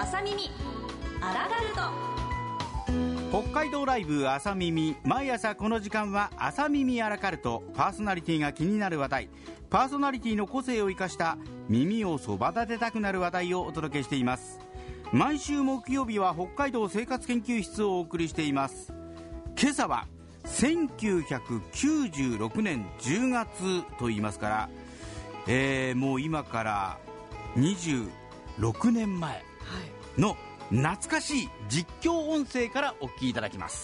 朝耳アラガルト。 北海道ライブ朝耳、毎朝この時間は朝耳アラカルト。パーソナリティが気になる話題、パーソナリティの個性を生かした耳をそば立てたくなる話題をお届けしています。毎週木曜日は北海道生活研究室をお送りしています。今朝は1996年10月と言いますから、もう今から26年前の懐かしい実況音声からお聞きいただきます。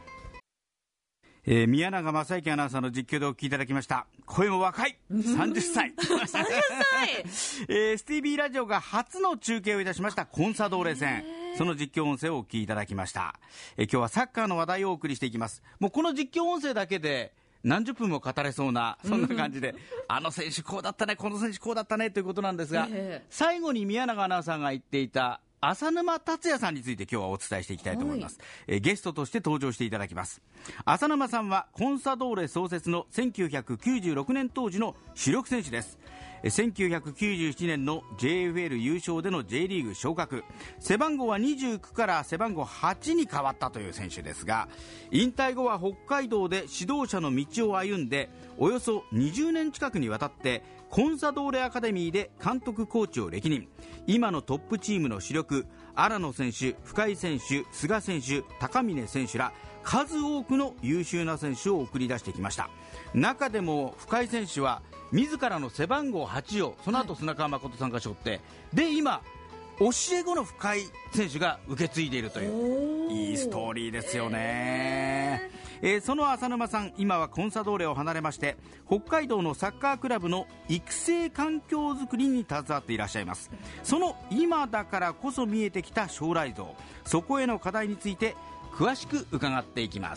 宮永正幸アナウンサーの実況でお聞きいただきました。声も若い30歳 30歳スティービーラジオが初の中継をいたしましたコンサドーレ戦、その実況音声をお聞きいただきました。今日はサッカーの話題をお送りしていきます。もうこの実況音声だけで何十分も語れそうな、そんな感じで、あの選手こうだったね、この選手こうだったねということなんですが、最後に宮永アナウンサーが言っていた浅沼達也さんについて今日はお伝えしていきたいと思います。ゲストとして登場していただきます。浅沼さんはコンサドーレ創設の1996年当時の主力選手です。1997年の JFL 優勝での J リーグ昇格、背番号は29から背番号8に変わったという選手ですが、引退後は北海道で指導者の道を歩んで、およそ20年近くにわたってコンサドーレアカデミーで監督コーチを歴任。今のトップチームの主力、荒野選手、深井選手、菅選手、高峰選手ら数多くの優秀な選手を送り出してきました。中でも深井選手は自らの背番号8をその後砂川誠さんが背負って、で今教え子の深井選手が受け継いでいるといういいストーリーですよね。その浅沼さん、今はコンサドーレを離れまして北海道のサッカークラブの育成環境づくりに携わっていらっしゃいます。その今だからこそ見えてきた将来像、そこへの課題について詳しく伺っていきます。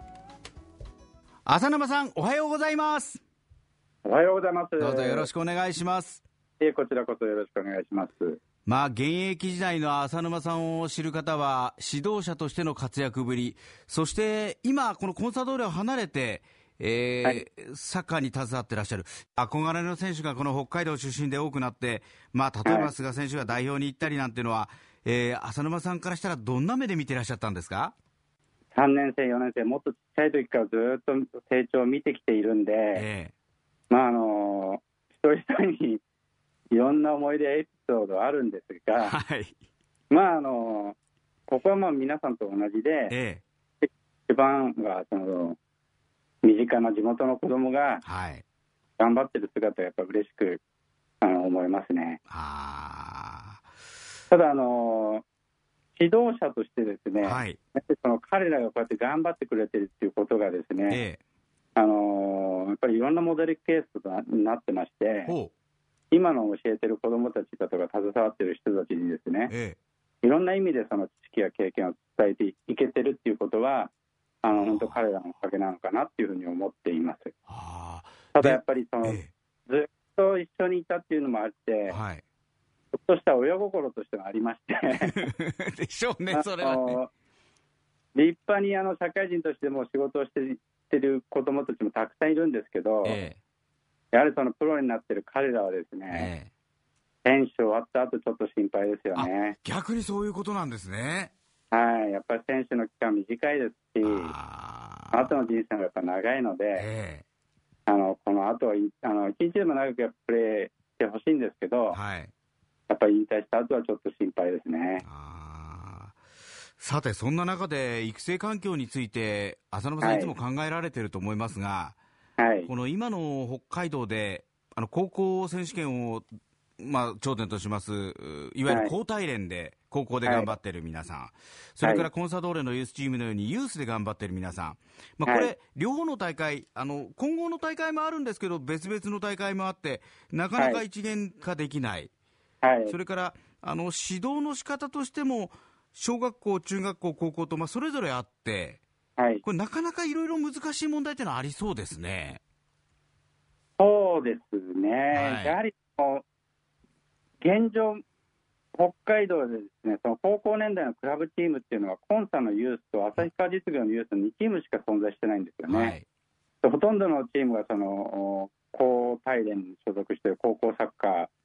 浅沼さん、おはようございます。 おはようございます。 どうぞよろしくお願いします。 こちらこそよろしくお願いします。 現役時代の浅沼さんを知る方は指導者としての活躍ぶり、そして今このコンサドーレを離れて、サッカーに携わっていらっしゃる憧れの選手がこの北海道出身で多くなって、例えば菅選手が代表に行ったりなんていうのは、浅沼さんからしたらどんな目で見ていらっしゃったんですか ？3年生4年生、もっとちっちゃい時からずっと成長を見てきているんで、一人一人にいろんな思い出エピソードあるんですが、ここは皆さんと同じで、一番はその身近な地元の子供が頑張ってる姿がやっぱ嬉しく思いますね。ただ指導者としてですね、その彼らがこうやって頑張ってくれてるっていうことがですね、やっぱりいろんなモデルケースになってまして、今の教えてる子どもたちだとか携わってる人たちにですね、いろんな意味でその知識や経験を伝えていけてるっていうことは本当彼らのおかげなのかなっていうふうに思っています。ただやっぱりずっと一緒にいたっていうのもあって、ちょっとした親心としてはありましてでしょうね、それはね。 立派に社会人としても仕事をしている子どもたちもたくさんいるんですけど、やはりそのプロになっている彼らはですね、選手終わった後ちょっと心配ですよね。 逆にそういうことなんですね。 やっぱり選手の期間短いですし、後の人生がやっぱ長いので、この後は一日でも長くプレーしてほしいんですけど、やっぱり引退した後はちょっと心配ですね。 さて、そんな中で育成環境について浅沼さんいつも考えられていると思いますが、この今の北海道で高校選手権を頂点としますいわゆる高体連で高校で頑張っている皆さん、それからコンサドーレのユースチームのようにユースで頑張っている皆さん、これ両方の大会混合の大会もあるんですけど別々の大会もあってなかなか一元化できない、それから指導の仕方としても小学校中学校高校とそれぞれあって、これなかなかいろいろ難しい問題というのはありそうですね。 そうですね、やはり現状北海道でですね、その高校年代のクラブチームっていうのはコンサのユースと旭川実業のユースの2チームしか存在してないんですよね。ほとんどのチームがその高体連に所属している高校サッカ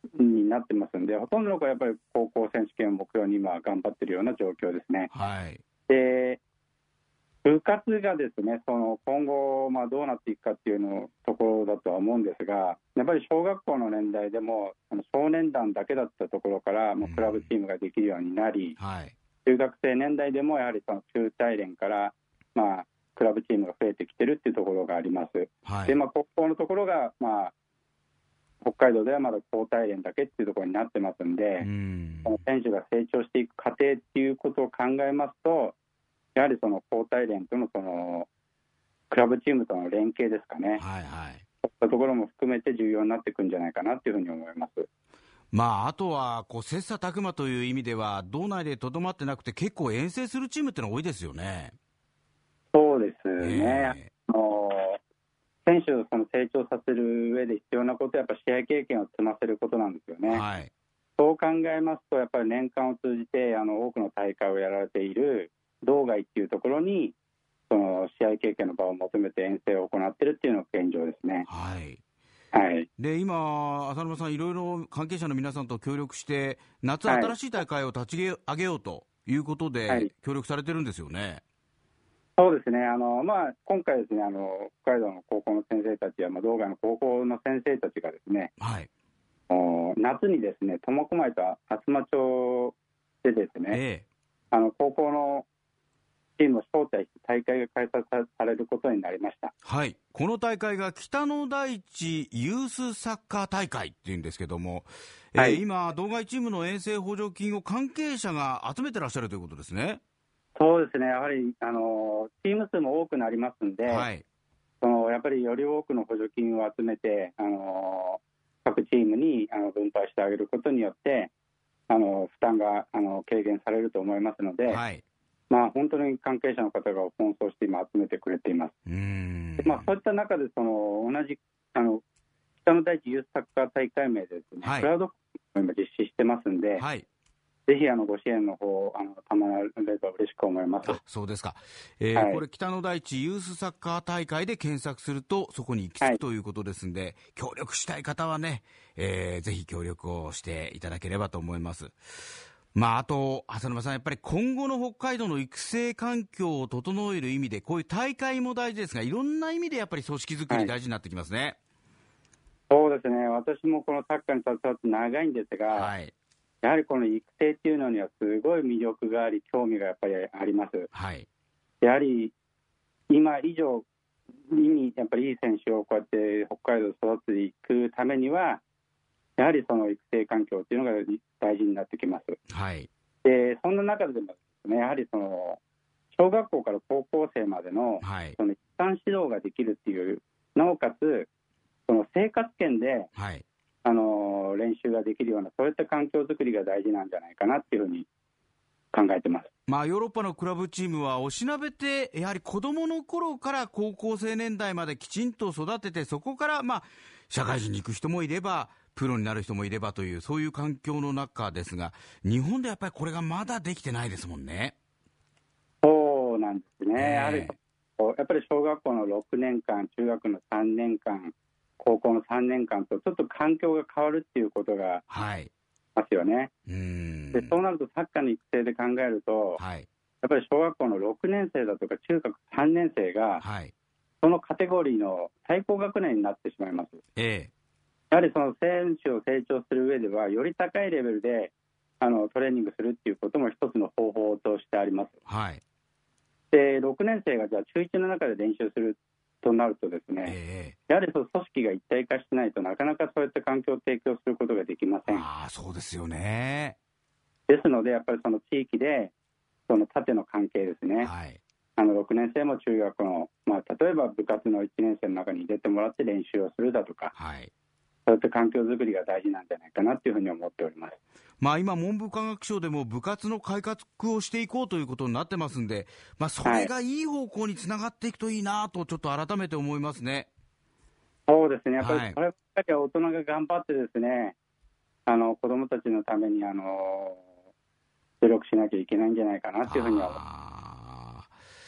になってますんで、ほとんどの子はやっぱり高校選手権を目標に今頑張ってるような状況ですね。 はい、 で部活がですね、その今後、どうなっていくかっていうのところだとは思うんですが、やっぱり小学校の年代でも少年団だけだったところからもうクラブチームができるようになり、 はい、 中学生年代でもやはりその中大連から、クラブチームが増えてきてるっていうところがあります。 はい、 で高校のところが、北海道ではまだ高大連だけっていうところになってますんで、その選手が成長していく過程っていうことを考えますと、やはりその高大連とのそのクラブチームとの連携ですかね、 はいはい、 そういったところも含めて重要になってくるんじゃないかなというふうに思います。 あとは切磋琢磨という意味では道内でとどまってなくて結構遠征するチームってのが多いですよね。 そうですね、選手をその成長させる上で必要なことはやっぱ試合経験を積ませることなんですよね。 はい、 そう考えますとやっぱり年間を通じて多くの大会をやられている道外っていうところにその試合経験の場を求めて遠征を行っているっていうのが現状ですね。 はいはい、 で今、浅沼さん、いろいろ関係者の皆さんと協力して、夏、新しい大会を立ち上げようということで、協力されてるんですよね。 そうですね、今回ですね、北海道の高校の先生たちや、道外の高校の先生たちがですね、 はい、 夏にですね、苫小牧と厚真町でですね、高校のチームを招待して大会が開催されることになりました。 はい、この大会が北の大地ユースサッカー大会っていうんですけども、今、道外チームの遠征補助金を関係者が集めてらっしゃるということですね。 そうですね、やはりチーム数も多くなりますんで、やっぱりより多くの補助金を集めて各チームに分配してあげることによって負担が軽減されると思いますので、本当に関係者の方が奔走して今集めてくれています。そういった中で同じ北の大地ユースサッカー大会名でですね、クラウドファンディングを今実施してますんで、ぜひご支援の方賜れば嬉しく思います。 そうですか。これ北の大地ユースサッカー大会で検索するとそこに行き着くということですんで、協力したい方はね、ぜひ協力をしていただければと思います。あと浅沼さん、やっぱり今後の北海道の育成環境を整える意味でこういう大会も大事ですが、いろんな意味でやっぱり組織作り大事になってきますね。 そうですね、私もこのサッカーに携わって長いんですが、やはりこの育成っていうのにはすごい魅力があり、興味がやっぱりあります。やはり今以上にやっぱりいい選手をこうやって北海道で育てていくためには、やはりその育成環境っていうのが大事になってきます。でそんな中でもですね、やはりその小学校から高校生までのその一貫指導ができるっていう、なおかつその生活圏で練習ができるような、そういった環境づくりが大事なんじゃないかなっていうふうに考えてます。 ヨーロッパのクラブチームはおしなべてやはり子どもの頃から高校生年代まできちんと育てて、そこから社会人に行く人もいればプロになる人もいればという、そういう環境の中ですが、日本でやっぱりこれがまだできてないですもんね。 そうなんですね、やっぱり小学校の6年間、中学の3年間、高校の3年間とちょっと環境が変わるっていうことがますよね。でそうなるとサッカーの育成で考えると、やっぱり小学校の6年生だとか中学3年生が、そのカテゴリーの最高学年になってしまいます。やはりその選手を成長する上では、より高いレベルでトレーニングするっていうことも一つの方法としてあります。で6年生がじゃあ中1の中で練習するとなるとですね、やはりその組織が一体化してないとなかなかそういった環境を提供することができません。 そうですよね。 ですのでやっぱりその地域でその縦の関係ですね、6年生も中学の、例えば部活の1年生の中に入れてもらって練習をするだとか、そういった環境づくりが大事なんじゃないかなというふうに思っております。 今文部科学省でも部活の改革をしていこうということになってますんで、それがいい方向につながっていくといいなとちょっと改めて思いますね。 そうですね、やっぱりそればっかりは大人が頑張ってですね、子どもたちのために努力しなきゃいけないんじゃないかなというふうには思います。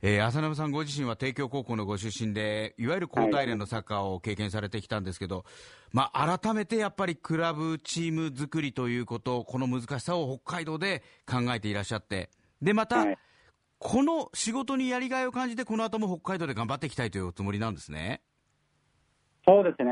浅沼さんご自身は帝京高校のご出身で、いわゆる高体連のサッカーを経験されてきたんですけど、改めてやっぱりクラブチーム作りということ、この難しさを北海道で考えていらっしゃって、でまた、この仕事にやりがいを感じて、この後も北海道で頑張っていきたいというおつもりなんですね。 そうですね、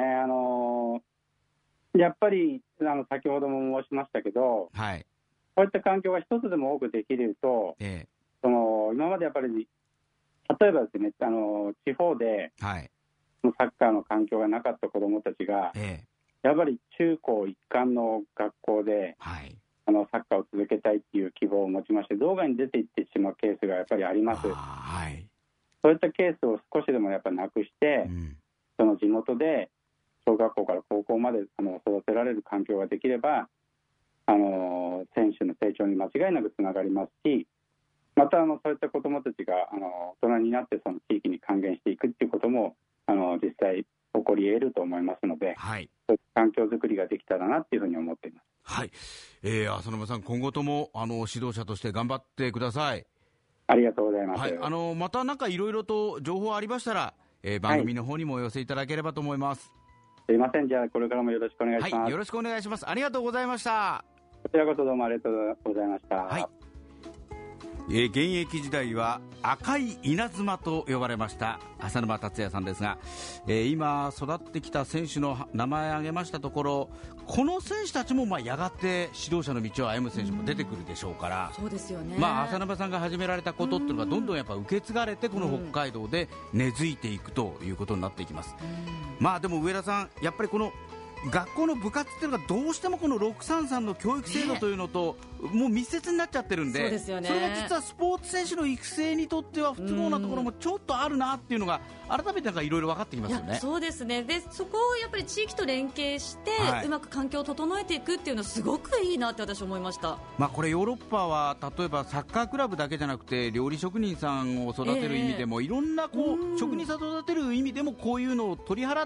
やっぱり先ほども申しましたけど、こういった環境が一つでも多くできると、今までやっぱり例えばですね、地方で、サッカーの環境がなかった子どもたちが、やっぱり中高一貫の学校で、サッカーを続けたいっていう希望を持ちまして、道外に出ていってしまうケースがやっぱりあります。そういったケースを少しでもやっぱりなくして、その地元で小学校から高校まで育てられる環境ができれば、選手の成長に間違いなくつながりますし、またそういった子どもたちが大人になってその地域に還元していくっていうことも実際起こり得ると思いますので、そういった環境づくりができたらなっていうふうに思っています。 浅沼さん、今後とも指導者として頑張ってください。 ありがとうございます。 またなんかいろいろと情報ありましたら、番組の方にもお寄せいただければと思います。 すいません、じゃあこれからもよろしくお願いします。 よろしくお願いします。ありがとうございました。 こちらこそどうもありがとうございました。 現役時代は赤い稲妻と呼ばれました浅沼達也さんですが、今育ってきた選手の名前を挙げましたところ、この選手たちもやがて指導者の道を歩む選手も出てくるでしょうから、 そうですよね。 浅沼さんが始められたことっていうのがどんどんやっぱ受け継がれて、この北海道で根付いていくということになっていきます。でも上田さん、やっぱりこの学校の部活っていうのがどうしてもこの633の教育制度というのともう密接になっちゃってるんで、 そうですよね。 それが実はスポーツ選手の育成にとっては不都合なところもちょっとあるなっていうのが改めていろいろ分かってきますよね。 そうですね。でそこをやっぱり地域と連携して、うまく環境を整えていくっていうのはすごくいいなって私思いました。 これヨーロッパは例えばサッカークラブだけじゃなくて料理職人さんを育てる意味でも、いろんな職人さんを育てる意味でもこういうのを取り払って、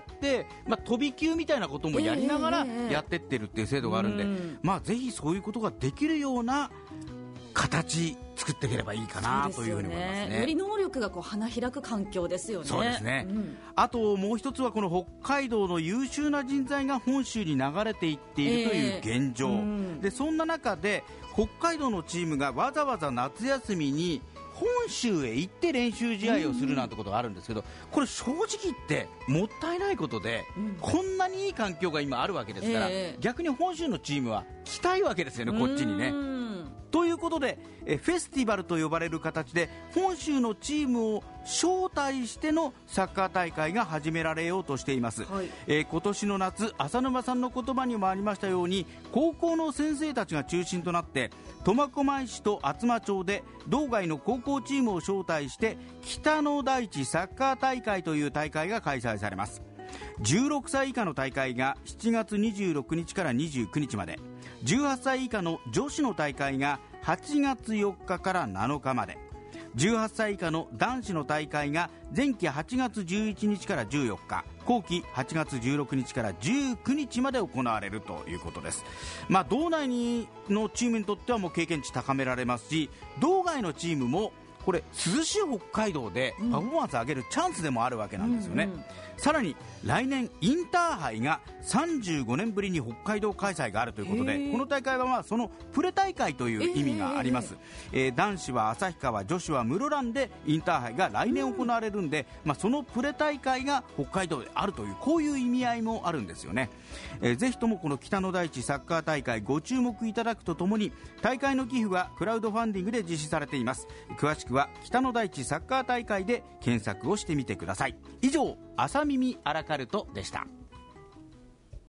飛び級みたいなこともやりながらやってってるっていう制度があるんで、ぜひそういうことができるような形作っていければいいかなというふうに思いますね。 より能力が花開く環境ですよね。 そうですね。あともう一つはこの北海道の優秀な人材が本州に流れていっているという現状、でそんな中で北海道のチームがわざわざ夏休みに本州へ行って練習試合をするなんてことがあるんですけど、これ正直言ってもったいないことで、こんなにいい環境が今あるわけですから、逆に本州のチームは来たいわけですよね、こっちにね。ということでフェスティバルと呼ばれる形で本州のチームを招待してのサッカー大会が始められようとしています。今年の夏、浅沼さんの言葉にもありましたように、高校の先生たちが中心となって苫小牧市と厚真町で道外の高校チームを招待して北の大地サッカー大会という大会が開催されます。16歳以下の大会が7月26日から29日まで、18歳以下の女子の大会が8月4日から7日まで、18歳以下の男子の大会が前期8月11日から14日、後期8月16日から19日まで行われるということです。道内のチームにとってはもう経験値高められますし、道外のチームもこれ涼しい北海道でパフォーマンスを上げるチャンスでもあるわけなんですよね。さらに来年インターハイが35年ぶりに北海道開催があるということで、この大会はそのプレ大会という意味があります。男子は旭川、女子は室蘭でインターハイが来年行われるんで、そのプレ大会が北海道であるという、こういう意味合いもあるんですよね。ぜひともこの北の大地サッカー大会ご注目いただくとともに、大会の寄付はクラウドファンディングで実施されています。詳しくは北の大地サッカー大会で検索をしてみてください。以上、朝耳アラカルトでした。